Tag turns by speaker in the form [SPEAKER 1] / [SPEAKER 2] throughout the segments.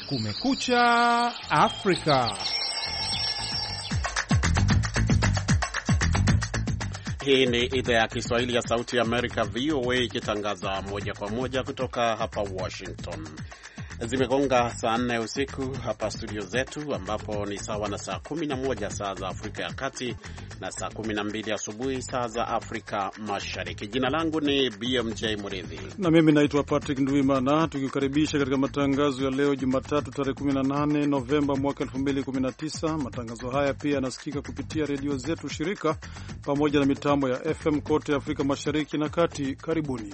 [SPEAKER 1] Kumekucha Afrika.
[SPEAKER 2] Hii ni idhaa ya Kiswahili ya Sauti ya Amerika, VOA, ikitangaza moja kwa moja kutoka hapa Washington. Zimegonga saa 4 usiku hapa studio zetu, ambapo ni sawa na saa 11 saa za Afrika ya Kati na saa 12 asubuhi saa za Afrika Mashariki. Jina langu ni BMJ Muridhi
[SPEAKER 3] na mimi naitwa Patrick Ndwimana, tukikaribisha katika matangazo ya leo Jumatatu tarehe 18 Novemba mwaka 2019. Matangazo haya pia yanasikika kupitia redio zetu shirika pamoja na mitambo ya FM kote Afrika Mashariki na Kati. Karibuni.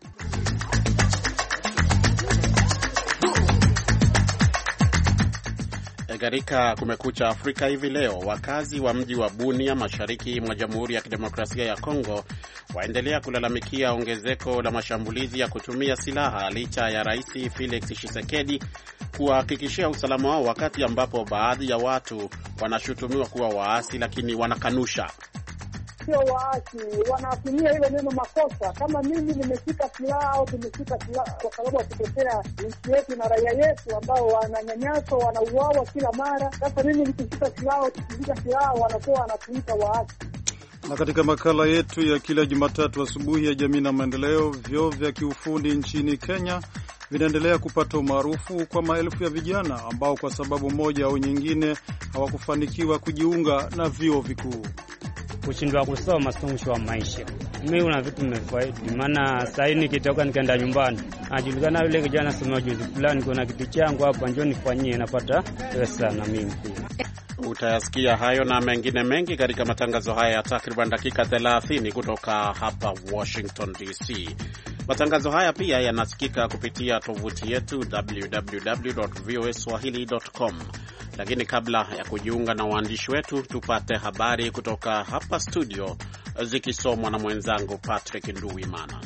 [SPEAKER 2] Katika Kumekucha Afrika hivi leo, wakazi wa mji wa Bunia mashariki mwa Jamhuri ya Kidemokrasia ya Kongo waendelea kulalamikia ongezeko la mashambulizi ya kutumia silaha licha ya Rais Felix Tshisekedi kuhakikishia usalama wao, wakati ambapo baadhi ya watu wanashutumiwa kuwa waasi lakini wanakanusha.
[SPEAKER 4] Sio waasi, wanatumia hilo neno makosa. Kama mimi nimeshika silaha au tumeshika silaha kwa sababu ya kutetea nchi yetu na raia yetu ambao wananyanyaswa, wanauawa kila mara. Sasa mimi nikishika silaha au tukishika silaha wanakuwa wanatuita waasi.
[SPEAKER 3] Na katika makala yetu ya kila Jumatatu asubuhi ya jamii na maendeleo, vyuo vya kiufundi nchini Kenya vinaendelea kupata umaarufu kwa maelfu ya vijana ambao kwa sababu moja au nyingine hawakufanikiwa kujiunga na vyuo vikuu.
[SPEAKER 5] Kushindwa kusoma mwisho wa maisha. Mimi una vitu nimefaidi, maana sasa nikitoka nikaenda nyumbani najulikana yule kijana sema juzi fulani kuna kitu changu hapa, njoo nifanyie, napata pesa na mimi pia.
[SPEAKER 2] Utayasikia hayo na mengine mengi katika matangazo haya ya takriban dakika 30 kutoka hapa Washington DC. Matangazo haya pia yanasikika kupitia tovuti yetu www.voaswahili.com. Lakini kabla ya kujiunga na waandishi wetu, tupate habari kutoka hapa studio zikisomwa na mwenzangu Patrick Nduwimana.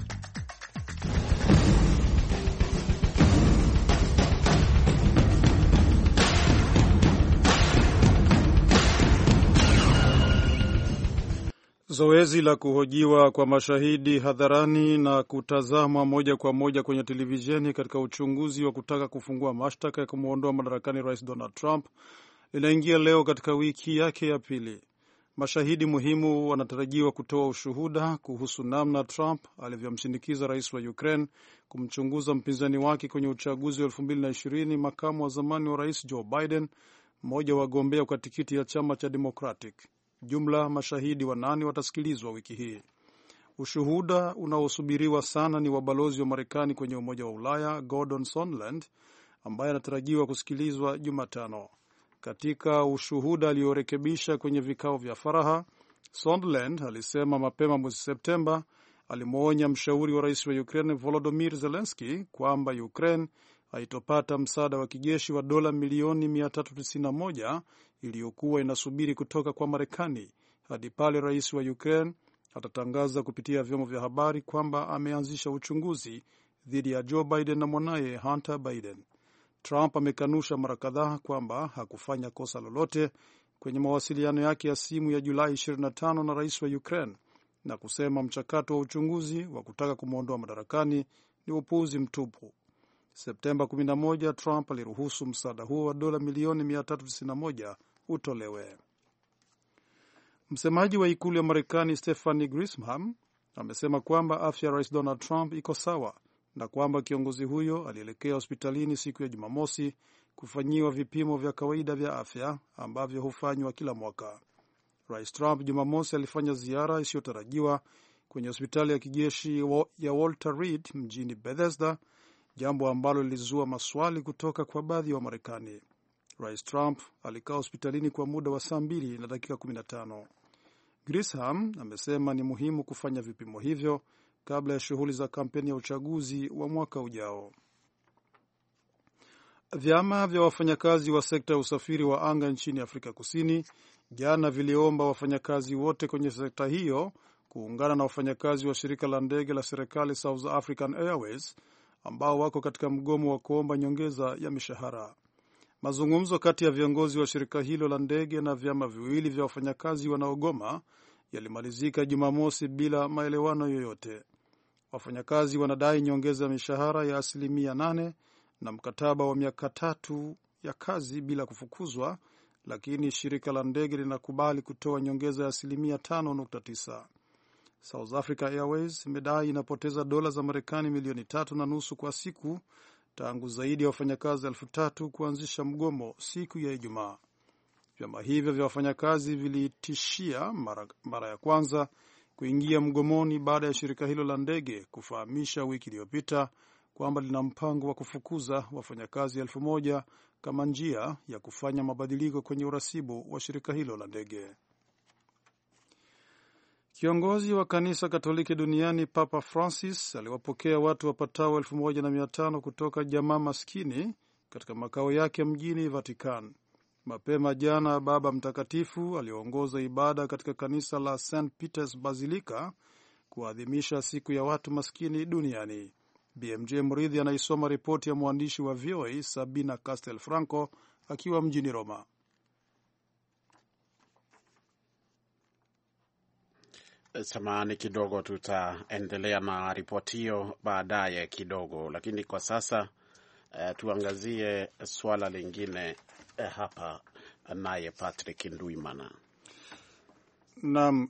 [SPEAKER 3] Zoezi la kuhojiwa kwa mashahidi hadharani na kutazamwa moja kwa moja kwenye televisheni katika uchunguzi wa kutaka kufungua mashtaka ya kumuondoa madarakani Rais Donald Trump linaingia leo katika wiki yake ya pili. Mashahidi muhimu wanatarajiwa kutoa ushuhuda kuhusu namna Trump alivyomshinikiza rais wa Ukraine kumchunguza mpinzani wake kwenye uchaguzi wa 2020, makamu wa zamani wa rais Joe Biden, mmoja wa wagombea kwa tikiti ya chama cha Democratic. Jumla mashahidi 8 watasikilizwa wiki hii. Ushuhuda unaosubiriwa sana ni wa balozi wa Marekani kwenye Umoja wa Ulaya Gordon Sondland, ambaye anatarajiwa kusikilizwa Jumatano. Katika ushuhuda aliorekebisha kwenye vikao vya faraha, Sondland alisema mapema mwezi Septemba alimwonya mshauri wa rais wa Ukraine Volodymyr Zelensky kwamba Ukraine haitopata msaada wa kijeshi wa dola milioni 391 iliyokuwa inasubiri kutoka kwa Marekani hadi pale rais wa Ukraine atatangaza kupitia vyombo vya habari kwamba ameanzisha uchunguzi dhidi ya Joe Biden na mwanaye Hunter Biden. Trump amekanusha mara kadhaa kwamba hakufanya kosa lolote kwenye mawasiliano yake ya simu ya Julai 25 na rais wa Ukraine na kusema mchakato wa uchunguzi wa kutaka kumwondoa madarakani ni upuuzi mtupu. Septemba 11, Trump aliruhusu msaada huo wa dola milioni 391 utolewe. Msemaji wa ikulu ya Marekani Stephanie Grisham amesema kwamba afya ya rais Donald Trump iko sawa na kwamba kiongozi huyo alielekea hospitalini siku ya Jumamosi kufanyiwa vipimo vya kawaida vya afya ambavyo hufanywa kila mwaka. Rais Trump Jumamosi alifanya ziara isiyotarajiwa kwenye hospitali ya kijeshi ya Walter Reed mjini Bethesda, jambo ambalo lilizua maswali kutoka kwa baadhi wa Marekani. Rais Trump alikaa hospitalini kwa muda wa saa 2 na dakika 15. Grisham amesema ni muhimu kufanya vipimo hivyo kabla ya shughuli za kampeni ya uchaguzi wa mwaka ujao. Vyama vya wafanyakazi wa sekta ya usafiri wa anga nchini Afrika Kusini jana viliomba wafanyakazi wote kwenye sekta hiyo kuungana na wafanyakazi wa shirika la ndege la serikali South African Airways ambao wako katika mgomo wa kuomba nyongeza ya mishahara. Mazungumzo kati ya viongozi wa shirika hilo la ndege na vyama viwili vya wafanyakazi wanaogoma yalimalizika Jumamosi bila maelewano yoyote. Wafanyakazi wanadai nyongeza ya mishahara ya 8% na mkataba wa miaka 3 ya kazi bila kufukuzwa, lakini shirika la ndege linakubali kutoa nyongeza ya 5.9%. South Africa Airways imedai inapoteza dola za Marekani milioni 3.5 kwa siku tangu zaidi ya wafanyakazi 3,000 kuanzisha mgomo siku ya Ijumaa. Vyama hivyo vya wafanyakazi vilitishia mara ya kwanza kuingia mgomoni baada ya shirika hilo la ndege kufahamisha wiki iliyopita kwamba lina mpango wa kufukuza wafanyakazi 1,000 kama njia ya kufanya mabadiliko kwenye urasibu wa shirika hilo la ndege. Kiongozi wa kanisa Katoliki duniani Papa Francis aliwapokea watu wapatao 1,500 kutoka jamaa maskini katika makao yake mjini Vatican. Mapema jana, Baba Mtakatifu aliongoza ibada katika kanisa la St. Peter's Basilica kuadhimisha siku ya watu maskini duniani. BMJ Mridhi anaisoma ripoti ya mwandishi wa VOA Sabina Castel Franco akiwa mjini Roma.
[SPEAKER 2] Samahani kidogo, tutaendelea na ripoti hiyo baadaye kidogo, lakini kwa sasa tuangazie swala lingine hapa naye Patrick Nduimana.
[SPEAKER 3] Naam,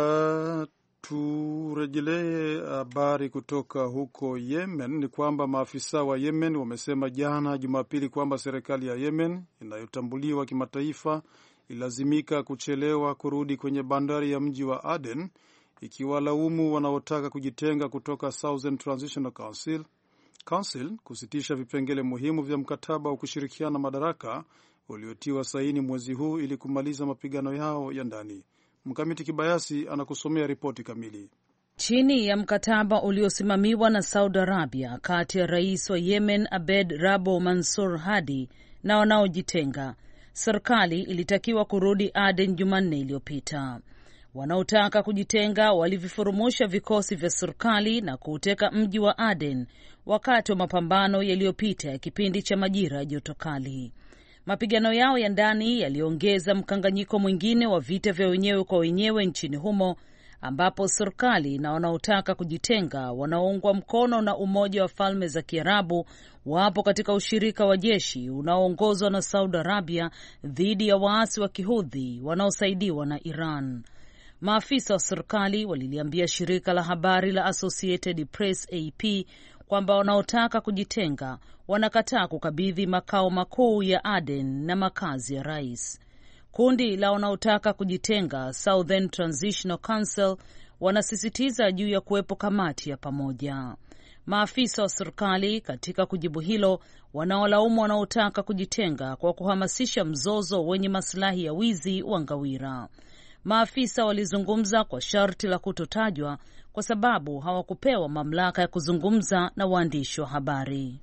[SPEAKER 3] turejelee habari kutoka huko Yemen. Ni kwamba maafisa wa Yemen wamesema jana Jumapili kwamba serikali ya Yemen inayotambuliwa kimataifa ilazimika kuchelewa kurudi kwenye bandari ya mji wa Aden, ikiwalaumu wanaotaka kujitenga kutoka Southern Transitional Council kusitisha vipengele muhimu vya mkataba wa kushirikiana madaraka uliotiwa saini mwezi huu ili kumaliza mapigano yao ya ndani. Mkamiti Kibayasi anakusomea ripoti kamili.
[SPEAKER 6] Chini ya mkataba uliosimamiwa na Saudi Arabia kati ya rais wa Yemen Abed Rabo Mansur Hadi na wanaojitenga, serikali ilitakiwa kurudi Aden Jumanne iliyopita. Wanaotaka kujitenga walivifurumusha vikosi vya serikali na kuuteka mji wa Aden wakati wa mapambano yaliyopita ya kipindi cha majira ya joto kali. Mapigano yao ya ndani yaliongeza mkanganyiko mwingine wa vita vya wenyewe kwa wenyewe nchini humo, ambapo serikali na wanaotaka kujitenga wanaoungwa mkono na Umoja wa Falme za Kiarabu wapo katika ushirika wa jeshi unaoongozwa na Saudi Arabia dhidi ya waasi wa Kihudhi wanaosaidiwa na Iran. Maafisa wa serikali waliliambia shirika la habari la Associated Press AP kwamba wanaotaka kujitenga wanakataa kukabidhi makao makuu ya Aden na makazi ya rais. Kundi la wanaotaka kujitenga Southern Transitional Council wanasisitiza juu ya kuwepo kamati ya pamoja. Maafisa wa serikali katika kujibu hilo wanaolaumu wanaotaka kujitenga kwa kuhamasisha mzozo wenye maslahi ya wizi wa ngawira. Maafisa walizungumza kwa sharti la kutotajwa kwa sababu hawakupewa mamlaka ya kuzungumza na waandishi wa habari.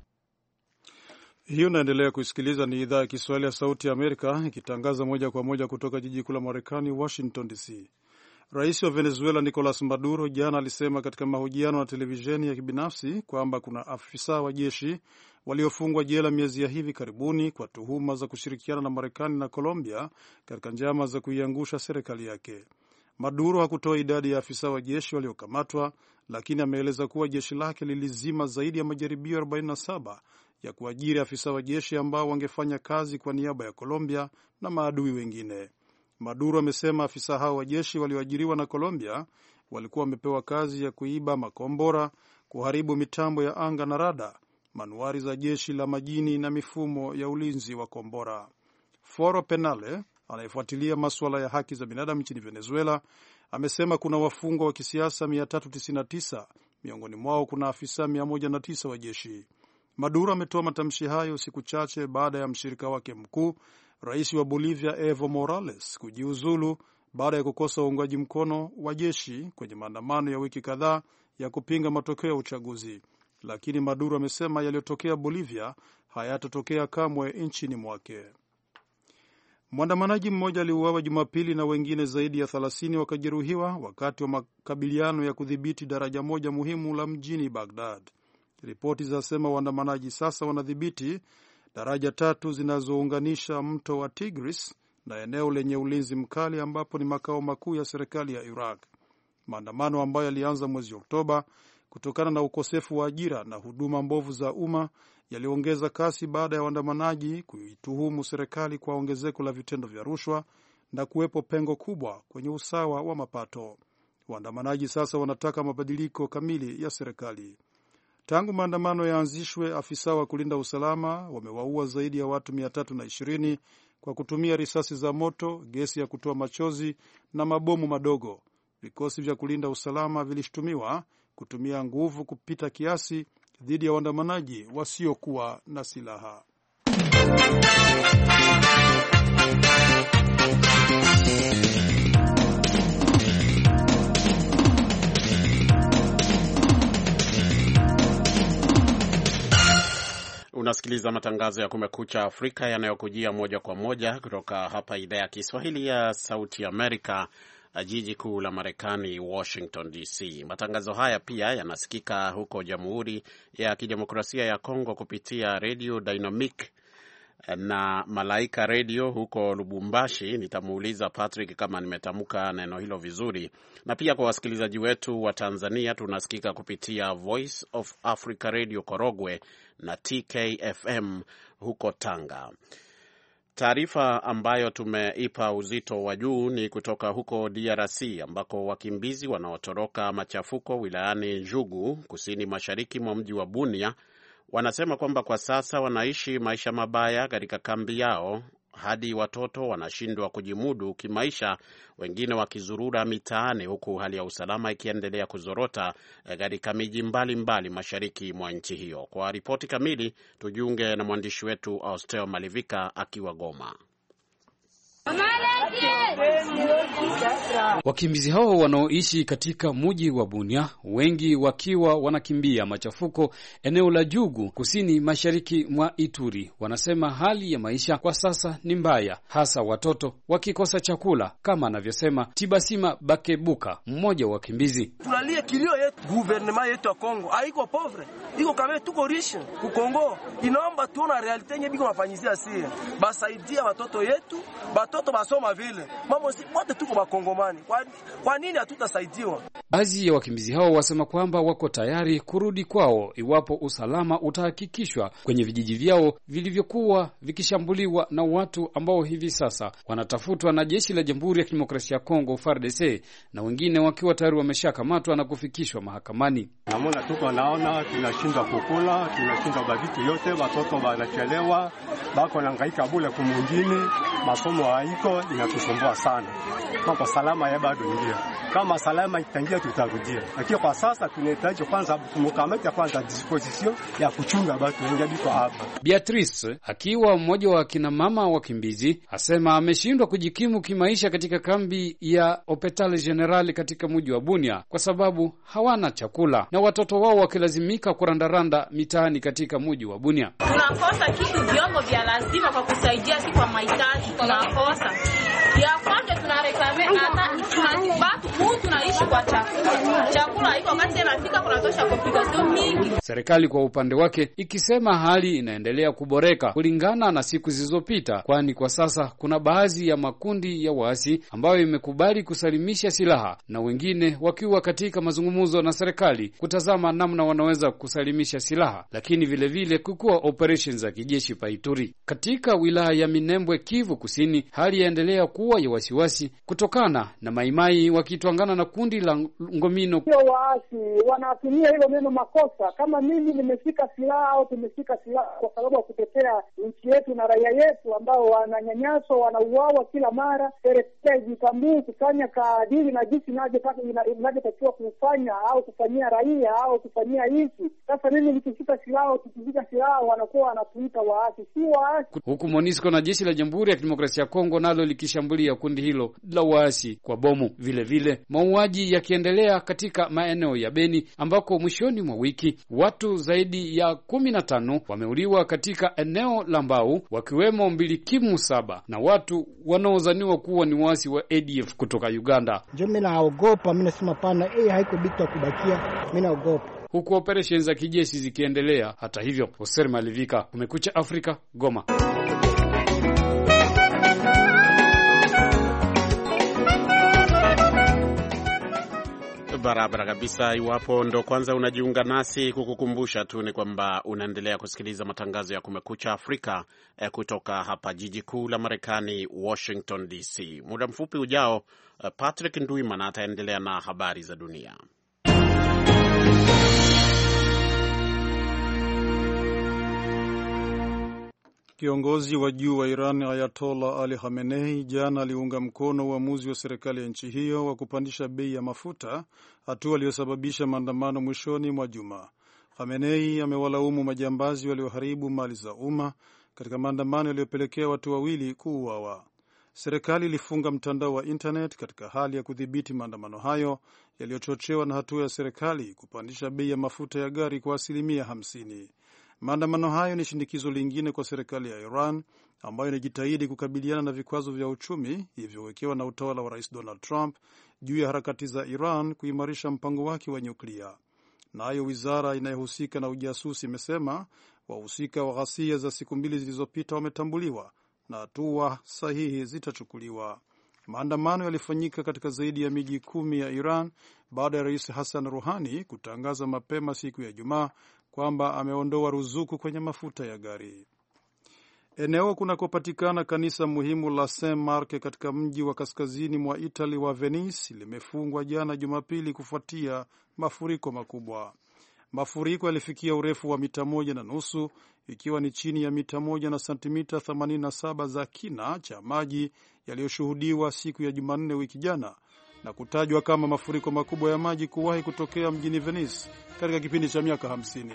[SPEAKER 3] Hii unaendelea kusikiliza, ni idhaa ya Kiswahili ya Sauti ya Amerika ikitangaza moja kwa moja kutoka jiji kuu la Marekani, Washington DC. Rais wa Venezuela Nicolas Maduro jana alisema katika mahojiano na televisheni ya kibinafsi kwamba kuna afisa wa jeshi waliofungwa jela miezi ya hivi karibuni kwa tuhuma za kushirikiana na Marekani na Colombia katika njama za kuiangusha serikali yake. Maduro hakutoa idadi ya afisa wa jeshi waliokamatwa, lakini ameeleza kuwa jeshi lake lilizima zaidi ya majaribio 47 ya kuajiri afisa wa jeshi ambao wangefanya kazi kwa niaba ya Colombia na maadui wengine. Maduro amesema afisa hao wa jeshi walioajiriwa na Colombia walikuwa wamepewa kazi ya kuiba makombora, kuharibu mitambo ya anga na rada, manuari za jeshi la majini na mifumo ya ulinzi wa kombora. Foro Penale anayefuatilia masuala ya haki za binadamu nchini Venezuela amesema kuna wafungwa wa kisiasa 399, miongoni mwao kuna afisa 109 wa jeshi. Maduro ametoa matamshi hayo siku chache baada ya mshirika wake mkuu, rais wa Bolivia Evo Morales, kujiuzulu baada ya kukosa uungwaji mkono wa jeshi kwenye maandamano ya wiki kadhaa ya kupinga matokeo ya uchaguzi. Lakini Maduro amesema yaliyotokea Bolivia hayatatokea kamwe nchini mwake. Mwandamanaji mmoja aliuawa Jumapili na wengine zaidi ya 30 wakajeruhiwa wakati wa makabiliano ya kudhibiti daraja moja muhimu la mjini Baghdad. Ripoti zinasema waandamanaji sasa wanadhibiti daraja 3 zinazounganisha mto wa Tigris na eneo lenye ulinzi mkali ambapo ni makao makuu ya serikali ya Iraq. Maandamano ambayo yalianza mwezi Oktoba kutokana na ukosefu wa ajira na huduma mbovu za umma yaliongeza kasi baada ya waandamanaji kuituhumu serikali kwa ongezeko la vitendo vya rushwa na kuwepo pengo kubwa kwenye usawa wa mapato. Waandamanaji sasa wanataka mabadiliko kamili ya serikali. Tangu maandamano yaanzishwe, afisa wa kulinda usalama wamewaua zaidi ya watu 320 kwa kutumia risasi za moto, gesi ya kutoa machozi na mabomu madogo. Vikosi vya kulinda usalama vilishutumiwa kutumia nguvu kupita kiasi dhidi ya waandamanaji wasiokuwa na silaha.
[SPEAKER 2] Unasikiliza matangazo ya Kumekucha Afrika yanayokujia moja kwa moja kutoka hapa idhaa ya Kiswahili ya Sauti Amerika, jiji kuu la Marekani, Washington DC. Matangazo haya pia yanasikika huko Jamhuri ya Kidemokrasia ya Kongo kupitia Radio Dynamic na Malaika Radio huko Lubumbashi. Nitamuuliza Patrick kama nimetamka neno hilo vizuri. Na pia kwa wasikilizaji wetu wa Tanzania tunasikika kupitia Voice of Africa Radio Korogwe na TKFM huko Tanga. Taarifa ambayo tumeipa uzito wa juu ni kutoka huko DRC ambako wakimbizi wanaotoroka machafuko wilayani Jugu kusini mashariki mwa mji wa Bunia wanasema kwamba kwa sasa wanaishi maisha mabaya katika kambi yao hadi watoto wanashindwa kujimudu kimaisha, wengine wakizurura mitaani, huku hali ya usalama ikiendelea kuzorota katika miji mbalimbali mashariki mwa nchi hiyo. Kwa ripoti kamili tujiunge na mwandishi wetu Austeo Malivika akiwa Goma.
[SPEAKER 7] Wakimbizi hao wanaoishi katika mji wa Bunia, wengi wakiwa wanakimbia machafuko eneo la Jugu kusini mashariki mwa Ituri, wanasema hali ya maisha kwa sasa ni mbaya, hasa watoto wakikosa chakula, kama anavyosema Tibasima Bakebuka, mmoja wa wakimbizi.
[SPEAKER 8] Tunalia kilio yetu, gouvernement yetu ya Kongo haiko pauvre, iko kama tuko riche ku Kongo, inaomba tuona realite yenye biko mafanyizia sie, basaidia watoto yetu, watoto basoma vile. Mama si wote tuko Bakongomani. Kwa nini hatutasaidiwa?
[SPEAKER 7] Baadhi ya wakimbizi hao wasema kwamba wako tayari kurudi kwao iwapo usalama utahakikishwa kwenye vijiji vyao vilivyokuwa vikishambuliwa na watu ambao hivi sasa wanatafutwa na jeshi la Jamhuri ya Kidemokrasia ya Kongo FARDC, na wengine wakiwa tayari wameshakamatwa na kufikishwa mahakamani.
[SPEAKER 9] Namona tuko naona tunashindwa kukula, tunashindwa bavitu yote, watoto wanachelewa, bako nahangaika bure kumwingine, masomo haiko, inatusumbua sana. Kwa salama ya bado ndio. Kama salama itangia tutarudia. Lakini kwa sasa tunahitaji kwanza tumukamata kwanza disposition ya kuchunga watu wengi biko hapa.
[SPEAKER 7] Beatrice akiwa mmoja wa kina mama wakimbizi asema ameshindwa kujikimu kimaisha katika kambi ya Hopital General katika mji wa Bunia kwa sababu hawana chakula na watoto wao wakilazimika kurandaranda mitaani katika mji wa Bunia.
[SPEAKER 10] Tunakosa kitu vyombo vya lazima kwa kusaidia si kwa mahitaji tunakosa. Ya kwanza tunarekame hata tunatibatu tunaishi kwa chakula. Chakula iko wakati inafika kunatosha komplikasyon mingi.
[SPEAKER 7] Serikali kwa upande wake ikisema hali inaendelea kuboreka kulingana na siku zilizopita, kwani kwa sasa kuna baadhi ya makundi ya waasi ambayo imekubali kusalimisha silaha na wengine wakiwa katika mazungumzo na serikali kutazama namna wanaweza kusalimisha silaha, lakini vile vile kukua operations za kijeshi pa Ituri. Katika wilaya ya Minembwe, Kivu Kusini, hali yaendelea kuwa ya wasiwasi kutokana na maimai wakitwangana na kundi la Ngomino.
[SPEAKER 4] Sio waasi wanatumia hilo neno makosa. Kama mimi nimeshika silaha au tumeshika silaha kwa sababu ya kutetea nchi yetu na raia yetu ambao wananyanyaswa, wanauawa kila mara, serikali ijitambue kufanya kadiri na jinsi inavyotakiwa kufanya au kufanyia raia au kufanyia nchi. Sasa mimi nikishika silaha au tukishika silaha wanakuwa wanatuita waasi. Si waasi.
[SPEAKER 7] Huku MONUSCO na jeshi la Jamhuri ya Kidemokrasia ya Kongo nalo likishambulia kundi hilo la waasi kwa bomu. Vile vile mauaji yakiendelea katika maeneo ya Beni ambako mwishoni mwa wiki watu zaidi ya 15 wameuliwa katika eneo la Mbau, wakiwemo Mbilikimu 7 na watu wanaozaniwa kuwa ni waasi wa ADF kutoka Uganda.
[SPEAKER 11] Mimi naogopa, mimi nasema pana haiko bitu kubakia, mimi naogopa.
[SPEAKER 7] Huku operations za kijeshi zikiendelea. Hata hivyo, Hoser Malivika, Kumekucha Afrika, Goma.
[SPEAKER 2] Barabara kabisa. Iwapo ndo kwanza unajiunga nasi, kukukumbusha tu ni kwamba unaendelea kusikiliza matangazo ya Kumekucha Afrika kutoka hapa jiji kuu la Marekani, Washington DC. Muda mfupi ujao, Patrick Ndwimana ataendelea na habari za dunia.
[SPEAKER 3] Kiongozi wa juu wa Iran Ayatollah Ali Khamenei jana aliunga mkono uamuzi wa serikali ya nchi hiyo wa kupandisha bei ya mafuta, hatua iliyosababisha maandamano mwishoni mwa juma. Khamenei amewalaumu majambazi walioharibu mali za umma katika maandamano yaliyopelekea watu wawili kuuawa. Serikali ilifunga mtandao wa internet katika hali ya kudhibiti maandamano hayo yaliyochochewa na hatua ya serikali kupandisha bei ya mafuta ya gari kwa 50%. Maandamano hayo ni shinikizo lingine kwa serikali ya Iran ambayo inajitahidi kukabiliana na vikwazo vya uchumi vilivyowekewa na utawala wa Rais Donald Trump juu ya harakati za Iran kuimarisha mpango wake wa nyuklia. Nayo wizara inayohusika na ujasusi imesema wahusika wa ghasia za siku 2 zilizopita wametambuliwa na hatua sahihi zitachukuliwa. Maandamano yalifanyika katika zaidi ya miji 10 ya Iran baada ya Rais Hassan Rouhani kutangaza mapema siku ya Ijumaa kwamba ameondoa ruzuku kwenye mafuta ya gari. Eneo kunakopatikana kanisa muhimu la Saint Mark katika mji wa kaskazini mwa Italy wa Venice limefungwa jana Jumapili kufuatia mafuriko makubwa. Mafuriko yalifikia urefu wa mita 1.5 ikiwa ni chini ya mita 1 na sentimita 87 za kina cha maji yaliyoshuhudiwa siku ya Jumanne wiki jana na kutajwa kama mafuriko makubwa ya maji kuwahi kutokea mjini Venice katika kipindi cha miaka 50.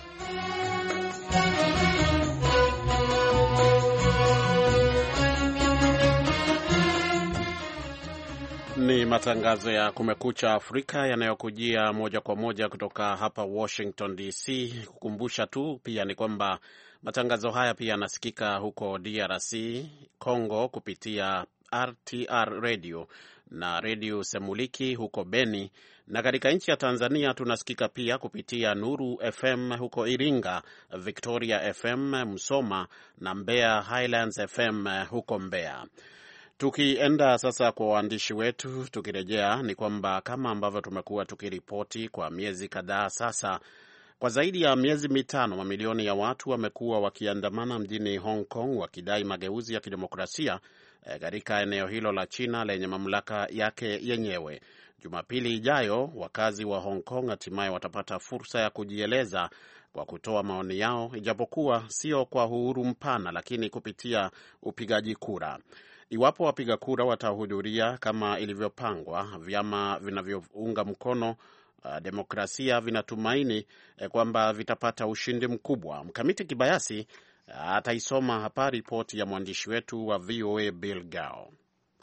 [SPEAKER 2] Ni matangazo ya Kumekucha Afrika yanayokujia moja kwa moja kutoka hapa Washington DC. Kukumbusha tu pia ni kwamba matangazo haya pia yanasikika huko DRC Congo kupitia RTR Radio na Radio Semuliki huko Beni, na katika nchi ya Tanzania tunasikika pia kupitia Nuru FM huko Iringa, Victoria FM Msoma na Mbeya Highlands FM huko Mbeya. Tukienda sasa kwa waandishi wetu, tukirejea ni kwamba kama ambavyo tumekuwa tukiripoti kwa miezi kadhaa sasa, kwa zaidi ya miezi 5 mamilioni ya watu wamekuwa wakiandamana mjini Hong Kong wakidai mageuzi ya kidemokrasia katika eneo hilo la China lenye mamlaka yake yenyewe. Jumapili ijayo, wakazi wa Hong Kong hatimaye watapata fursa ya kujieleza kwa kutoa maoni yao, ijapokuwa sio kwa uhuru mpana, lakini kupitia upigaji kura. Iwapo wapiga kura watahudhuria kama ilivyopangwa, vyama vinavyounga mkono demokrasia vinatumaini kwamba vitapata ushindi mkubwa. Mkamiti Kibayasi ataisoma hapa ripoti ya mwandishi wetu wa VOA Bill Gao.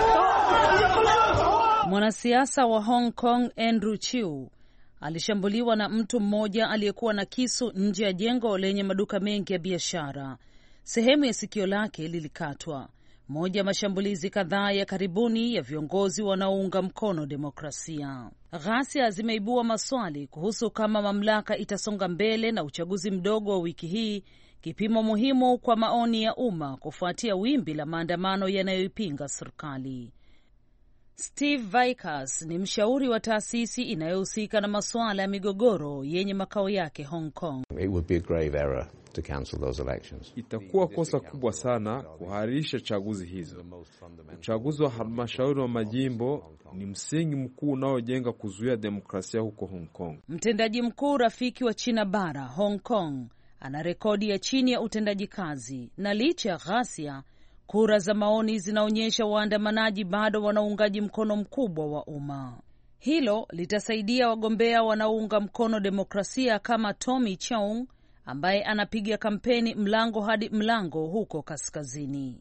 [SPEAKER 6] Mwanasiasa wa Hong Kong Andrew Chiu alishambuliwa na mtu mmoja aliyekuwa na kisu nje ya jengo lenye maduka mengi ya biashara. Sehemu ya sikio lake lilikatwa. Moja mashambulizi kadhaa ya karibuni ya viongozi wanaounga mkono demokrasia. Ghasia zimeibua maswali kuhusu kama mamlaka itasonga mbele na uchaguzi mdogo wa wiki hii, kipimo muhimu kwa maoni ya umma kufuatia wimbi la maandamano yanayoipinga serikali. Steve Vickers ni mshauri wa taasisi inayohusika na masuala ya migogoro yenye makao yake Hong Kong.
[SPEAKER 12] It would be a grave error to cancel those elections.
[SPEAKER 13] Itakuwa kosa kubwa sana kuharisha chaguzi hizo. Uchaguzi wa halmashauri wa majimbo ni msingi mkuu unaojenga kuzuia demokrasia huko Hong Kong.
[SPEAKER 6] Mtendaji mkuu rafiki wa China bara Hong Kong ana rekodi ya chini ya utendaji kazi, na licha ya ghasia, kura za maoni zinaonyesha waandamanaji bado wanaungaji mkono mkubwa wa umma. Hilo litasaidia wagombea wanaounga mkono demokrasia kama Tommy Chong ambaye anapiga kampeni mlango hadi mlango huko kaskazini.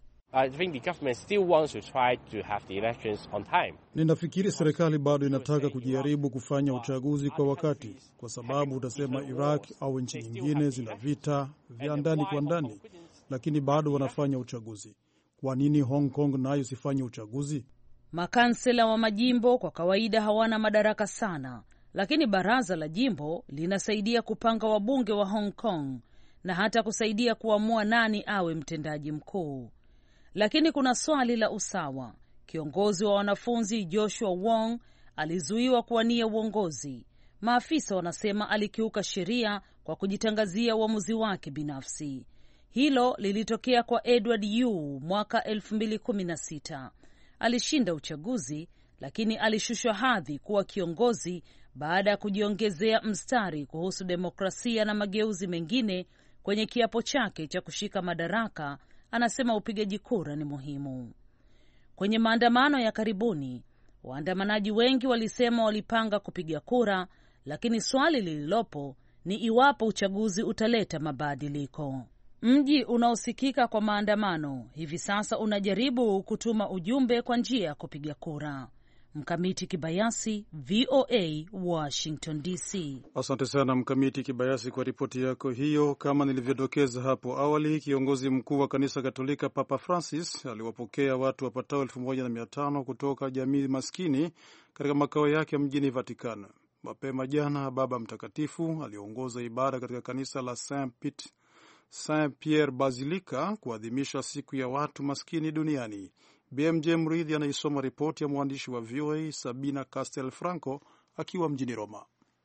[SPEAKER 3] Ninafikiri serikali bado inataka kujaribu kufanya uchaguzi kwa wakati, kwa sababu utasema Iraq au nchi nyingine zina vita vya ndani kwa ndani, lakini bado wanafanya uchaguzi. Kwa nini Hong Kong nayo sifanye uchaguzi?
[SPEAKER 6] Makansela wa majimbo kwa kawaida hawana madaraka sana, lakini baraza la jimbo linasaidia kupanga wabunge wa Hong Kong na hata kusaidia kuamua nani awe mtendaji mkuu. Lakini kuna swali la usawa. Kiongozi wa wanafunzi Joshua Wong alizuiwa kuwania uongozi. Maafisa wanasema alikiuka sheria kwa kujitangazia uamuzi wake binafsi. Hilo lilitokea kwa Edward Yu mwaka 2016. Alishinda uchaguzi, lakini alishushwa hadhi kuwa kiongozi baada ya kujiongezea mstari kuhusu demokrasia na mageuzi mengine kwenye kiapo chake cha kushika madaraka. Anasema upigaji kura ni muhimu. Kwenye maandamano ya karibuni, waandamanaji wengi walisema walipanga kupiga kura, lakini swali lililopo ni iwapo uchaguzi utaleta mabadiliko. Mji unaosikika kwa maandamano hivi sasa unajaribu kutuma ujumbe kwa njia ya kupiga kura. Mkamiti Kibayasi, VOA, Washington DC.
[SPEAKER 3] Asante sana Mkamiti Kibayasi kwa ripoti yako hiyo. Kama nilivyodokeza hapo awali, kiongozi mkuu wa kanisa Katolika Papa Francis aliwapokea watu wapatao 1500 kutoka jamii maskini katika makao yake mjini Vatican. Mapema jana, Baba Mtakatifu aliongoza ibada katika kanisa la Saint Pierre Basilica kuadhimisha siku ya watu maskini duniani. BMJ Mridhi anaisoma ripoti ya mwandishi wa VOA Sabina Castel Franco akiwa mjini Roma.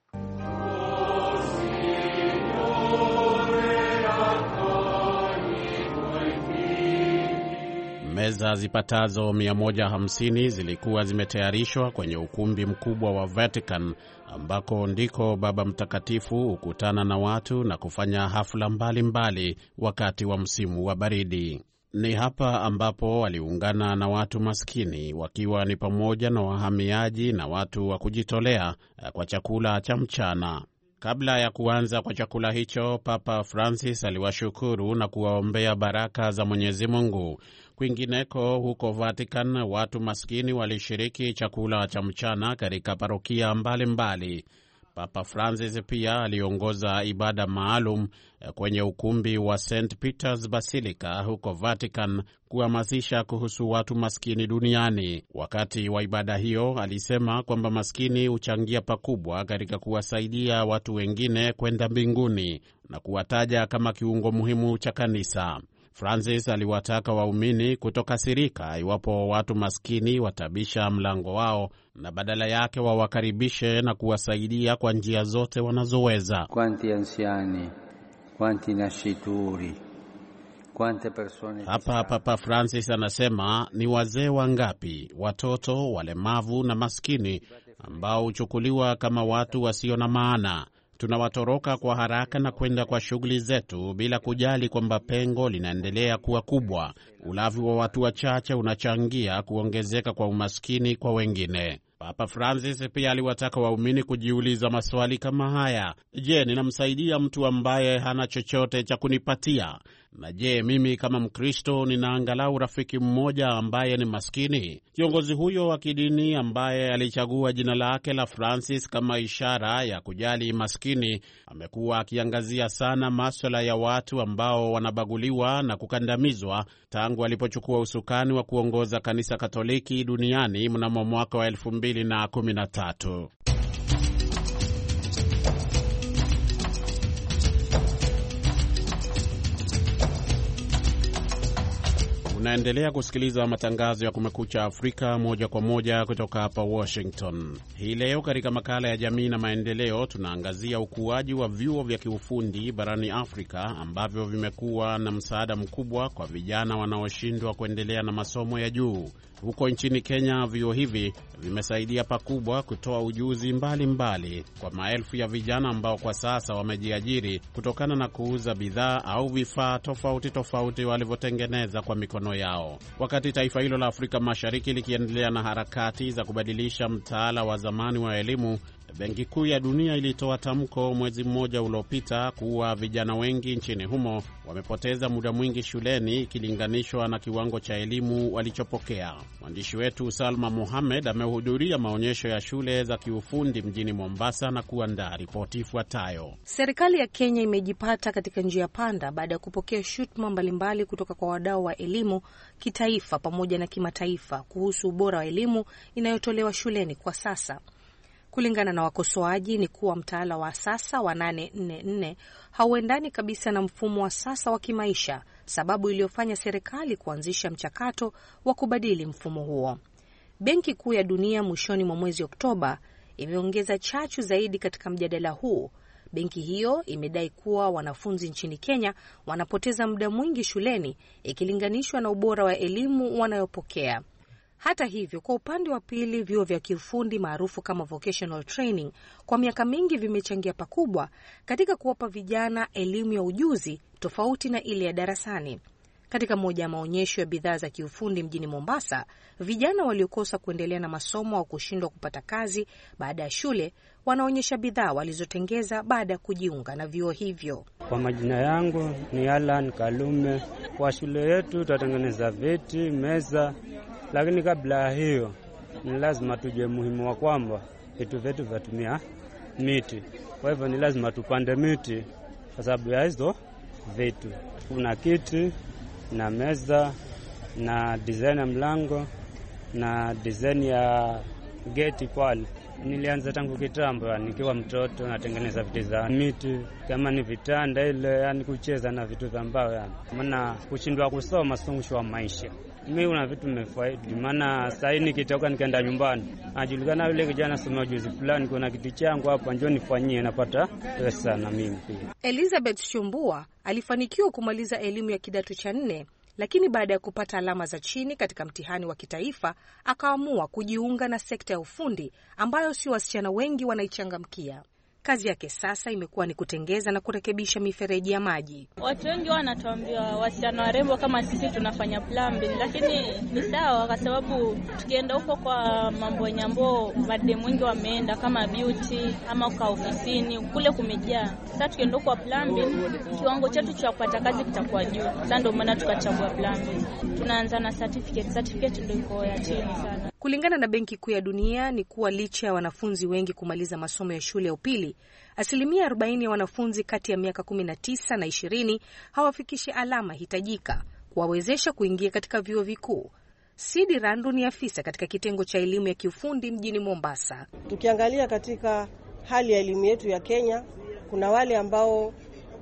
[SPEAKER 2] Meza zipatazo 150 zilikuwa zimetayarishwa kwenye ukumbi mkubwa wa Vatican, ambako ndiko Baba Mtakatifu hukutana na watu na kufanya hafla mbalimbali wakati wa msimu wa baridi. Ni hapa ambapo aliungana na watu maskini, wakiwa ni pamoja na wahamiaji na watu wa kujitolea kwa chakula cha mchana. Kabla ya kuanza kwa chakula hicho, Papa Francis aliwashukuru na kuwaombea baraka za Mwenyezi Mungu. Kwingineko huko Vatican, watu maskini walishiriki chakula cha mchana katika parokia mbalimbali. Papa Francis pia aliongoza ibada maalum kwenye ukumbi wa St. Peter's Basilica huko Vatican kuhamasisha kuhusu watu maskini duniani. Wakati wa ibada hiyo alisema kwamba maskini huchangia pakubwa katika kuwasaidia watu wengine kwenda mbinguni na kuwataja kama kiungo muhimu cha kanisa. Francis aliwataka waumini kutokasirika iwapo watu maskini watabisha mlango wao na badala yake wawakaribishe na kuwasaidia kwa njia zote wanazoweza.
[SPEAKER 14] Quanti anziani, quanti nascituri, quante persone.
[SPEAKER 2] Hapa Papa Francis anasema ni wazee wangapi, watoto, walemavu na maskini ambao huchukuliwa kama watu wasio na maana. Tunawatoroka kwa haraka na kwenda kwa shughuli zetu bila kujali kwamba pengo linaendelea kuwa kubwa. Ulavi wa watu wachache unachangia kuongezeka kwa umaskini kwa wengine. Papa Francis pia aliwataka waumini kujiuliza maswali kama haya: je, ninamsaidia mtu ambaye hana chochote cha kunipatia? Na je, mimi kama Mkristo nina angalau rafiki mmoja ambaye ni maskini? Kiongozi huyo wa kidini ambaye alichagua jina lake la Francis kama ishara ya kujali maskini, amekuwa akiangazia sana masuala ya watu ambao wanabaguliwa na kukandamizwa tangu alipochukua usukani wa kuongoza kanisa Katoliki duniani mnamo mwaka wa 2013. Unaendelea kusikiliza matangazo ya Kumekucha Afrika moja kwa moja kutoka hapa Washington. Hii leo katika makala ya jamii na maendeleo tunaangazia ukuaji wa vyuo vya kiufundi barani Afrika ambavyo vimekuwa na msaada mkubwa kwa vijana wanaoshindwa kuendelea na masomo ya juu. Huko nchini Kenya, vyuo hivi vimesaidia pakubwa kutoa ujuzi mbalimbali kwa maelfu ya vijana ambao kwa sasa wamejiajiri kutokana na kuuza bidhaa au vifaa tofauti walivyotengeneza kwa mikono yao. Wakati taifa hilo la Afrika Mashariki likiendelea na harakati za kubadilisha mtaala wa zamani wa elimu, Benki Kuu ya Dunia ilitoa tamko mwezi mmoja uliopita kuwa vijana wengi nchini humo wamepoteza muda mwingi shuleni ikilinganishwa na kiwango cha elimu walichopokea. Mwandishi wetu Salma Mohamed amehudhuria maonyesho ya shule za kiufundi mjini Mombasa na kuandaa ripoti ifuatayo.
[SPEAKER 15] Serikali ya Kenya imejipata katika njia panda baada ya kupokea shutuma mbalimbali kutoka kwa wadau wa elimu kitaifa pamoja na kimataifa kuhusu ubora wa elimu inayotolewa shuleni kwa sasa. Kulingana na wakosoaji ni kuwa mtaala wa sasa wa 844 hauendani kabisa na mfumo wa sasa wa kimaisha, sababu iliyofanya serikali kuanzisha mchakato wa kubadili mfumo huo. Benki Kuu ya Dunia mwishoni mwa mwezi Oktoba imeongeza chachu zaidi katika mjadala huu. Benki hiyo imedai kuwa wanafunzi nchini Kenya wanapoteza muda mwingi shuleni ikilinganishwa na ubora wa elimu wanayopokea. Hata hivyo, kwa upande wa pili, vyuo vya kiufundi maarufu kama vocational training kwa miaka mingi vimechangia pakubwa katika kuwapa vijana elimu ya ujuzi tofauti na ile ya darasani. Katika moja ya maonyesho ya bidhaa za kiufundi mjini Mombasa, vijana waliokosa kuendelea na masomo au kushindwa kupata kazi baada ya shule wanaonyesha bidhaa walizotengeza baada ya kujiunga na vyuo hivyo.
[SPEAKER 5] Kwa majina yangu ni Alan Kalume. Kwa shule yetu tutatengeneza viti, meza, lakini kabla ya hiyo ni lazima tujue muhimu wa kwamba vitu vyetu vyatumia miti. Kwa hivyo ni lazima tupande miti kwa sababu ya hizo vitu. Kuna kiti na meza na design ya mlango na design ya geti pale. Nilianza tangu kitambo, nikiwa mtoto natengeneza vitu za miti, kama ni vitanda ile, yani kucheza na vitu vya mbao yani. Maana kushindwa kusoma sio wa maisha. Mimi una vitu nimefaidi, maana sasa nikitoka nikaenda nyumbani, najulikana yule kijana soma juzi fulani, kuna kitu changu hapa njoo nifanyie, napata pesa na mimi pia.
[SPEAKER 15] Elizabeth Shumbua alifanikiwa kumaliza elimu ya kidato cha 4, lakini baada ya kupata alama za chini katika mtihani wa kitaifa akaamua kujiunga na sekta ya ufundi ambayo si wasichana wengi wanaichangamkia. Kazi yake sasa imekuwa ni kutengeza na kurekebisha mifereji ya maji.
[SPEAKER 10] Watu wengi wanatuambia wasichana warembo kama sisi tunafanya plumbing, lakini ni sawa kwa sababu tukienda huko kwa mambo ya nyambo, madem wengi wameenda kama beauty ama kwa ofisini, kule kumejaa. Sasa tukienda huko kwa plumbing, kiwango chetu cha kupata kazi kitakuwa juu. Sasa ndio maana tukachagua plumbing. Tunaanza na certificate ndio iko ya chini sana.
[SPEAKER 15] Kulingana na Benki Kuu ya Dunia ni kuwa licha ya wanafunzi wengi kumaliza masomo ya shule ya upili, asilimia 40 ya wanafunzi kati ya miaka 19 na 20 hawafikishi alama hitajika kuwawezesha kuingia katika vyuo vikuu. Sidi Randu ni afisa katika kitengo cha elimu ya kiufundi mjini Mombasa.
[SPEAKER 16] Tukiangalia katika hali ya elimu yetu ya Kenya, kuna wale ambao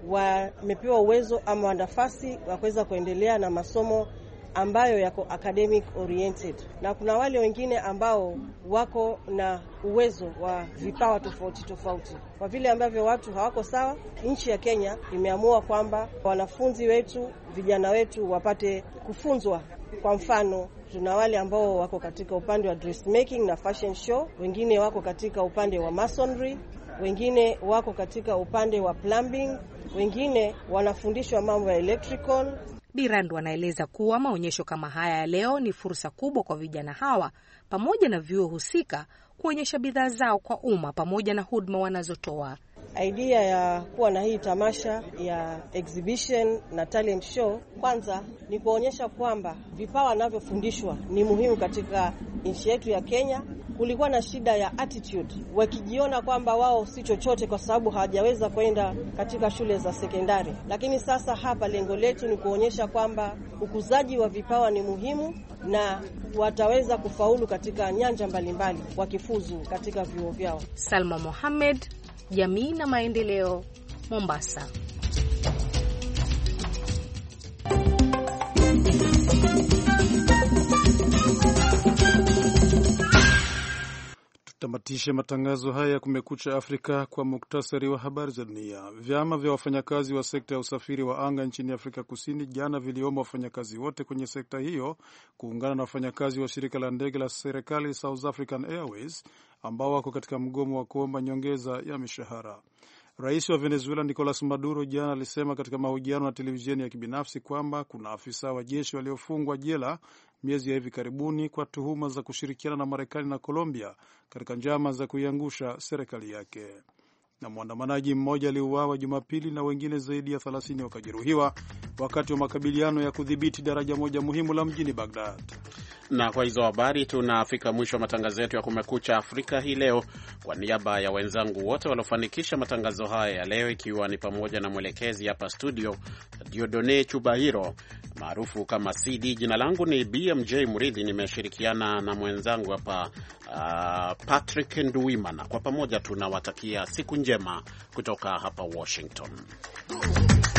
[SPEAKER 16] wamepewa uwezo ama nafasi wa kuweza kuendelea na masomo ambayo yako academic oriented, na kuna wale wengine ambao wako na uwezo wa vipawa tofauti. Kwa vile ambavyo watu hawako sawa, nchi ya Kenya imeamua kwamba wanafunzi wetu, vijana wetu wapate kufunzwa. Kwa mfano, tuna wale ambao wako katika upande wa dressmaking na fashion show, wengine wako katika upande wa masonry, wengine wako katika upande wa plumbing, wengine wanafundishwa mambo ya electrical.
[SPEAKER 15] Birandu anaeleza kuwa maonyesho kama haya ya leo ni fursa kubwa kwa vijana hawa pamoja na vyuo husika kuonyesha bidhaa zao kwa umma pamoja na huduma wanazotoa.
[SPEAKER 16] Idea ya kuwa na hii tamasha ya exhibition na talent show, kwanza ni kuonyesha kwamba vipawa vinavyofundishwa ni muhimu katika nchi yetu ya Kenya. Kulikuwa na shida ya attitude, wakijiona kwamba wao si chochote kwa sababu hawajaweza kwenda katika shule za sekondari. Lakini sasa hapa lengo letu ni kuonyesha kwamba ukuzaji wa vipawa ni muhimu na wataweza kufaulu katika nyanja mbalimbali wakifuzu katika vyuo vyao.
[SPEAKER 15] Salma Mohamed, Jamii na Maendeleo, Mombasa.
[SPEAKER 3] Tamatishe matangazo haya ya Kumekucha Afrika kwa muktasari wa habari za dunia. Vyama vya wafanyakazi wa sekta ya usafiri wa anga nchini Afrika Kusini jana viliomba wafanyakazi wote kwenye sekta hiyo kuungana na wafanyakazi wa shirika la ndege la serikali South African Airways ambao wako katika mgomo wa kuomba nyongeza ya mishahara. Rais wa Venezuela Nicolas Maduro jana alisema katika mahojiano na televisheni ya kibinafsi kwamba kuna afisa wa jeshi waliofungwa jela miezi ya hivi karibuni kwa tuhuma za kushirikiana na Marekani na Colombia katika njama za kuiangusha serikali yake. Na mwandamanaji mmoja aliuawa Jumapili na wengine zaidi ya 30 wakajeruhiwa wakati wa makabiliano ya kudhibiti daraja moja muhimu la mjini Baghdad.
[SPEAKER 2] Na kwa hizo habari tunafika mwisho wa matangazo yetu ya Kumekucha Afrika hii leo. Kwa niaba ya wenzangu wote waliofanikisha matangazo haya ya leo, ikiwa ni pamoja na mwelekezi hapa studio Diodone Chubahiro maarufu kama CD, jina langu ni BMJ Muridhi, nimeshirikiana na mwenzangu hapa Patrick Nduwimana. Kwa pamoja tunawatakia siku njema kutoka hapa Washington.